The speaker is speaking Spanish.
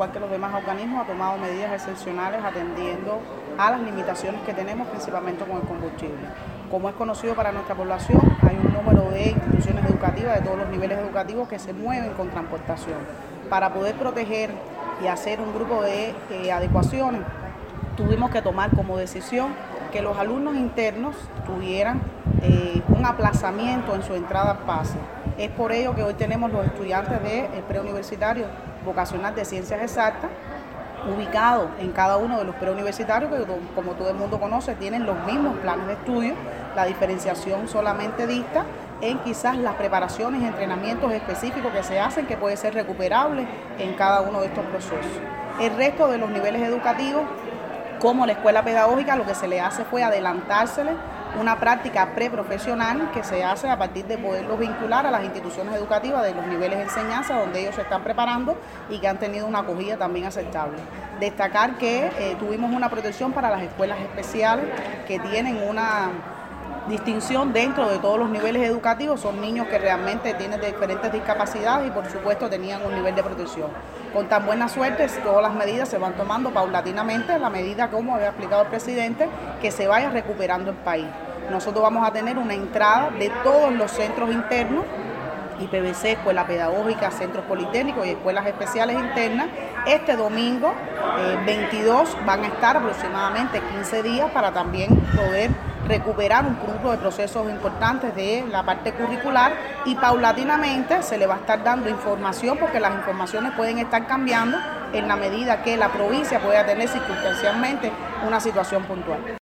igual que los demás organismos, ha tomado medidas excepcionales atendiendo a las limitaciones que tenemos, principalmente con el combustible. Como es conocido para nuestra población, hay un número de instituciones educativas de todos los niveles educativos que se mueven con transportación. Para poder proteger y hacer un grupo de adecuaciones, tuvimos que tomar como decisión que los alumnos internos tuvieran un aplazamiento en su entrada al pase. Es por ello que hoy tenemos los estudiantes del preuniversitario vocacional de Ciencias Exactas, ubicados en cada uno de los preuniversitarios, que como todo el mundo conoce, tienen los mismos planes de estudio. La diferenciación solamente dista en quizás las preparaciones y entrenamientos específicos que se hacen, que puede ser recuperable en cada uno de estos procesos. El resto de los niveles educativos, como la escuela pedagógica, lo que se le hace fue adelantársele una práctica preprofesional que se hace a partir de poderlos vincular a las instituciones educativas de los niveles de enseñanza donde ellos se están preparando y que han tenido una acogida también aceptable. Destacar que tuvimos una protección para las escuelas especiales que tienen una distinción dentro de todos los niveles educativos. Son niños que realmente tienen diferentes discapacidades y por supuesto tenían un nivel de protección. Con tan buena suerte, todas las medidas se van tomando paulatinamente, a la medida, como había explicado el presidente, que se vaya recuperando el país. Nosotros vamos a tener una entrada de todos los centros internos, IPVC, Escuela Pedagógica, Centros Politécnicos y Escuelas Especiales Internas. Este domingo 22 van a estar aproximadamente 15 días para también poder recuperar un grupo de procesos importantes de la parte curricular y paulatinamente se le va a estar dando información, porque las informaciones pueden estar cambiando en la medida que la provincia pueda tener circunstancialmente una situación puntual.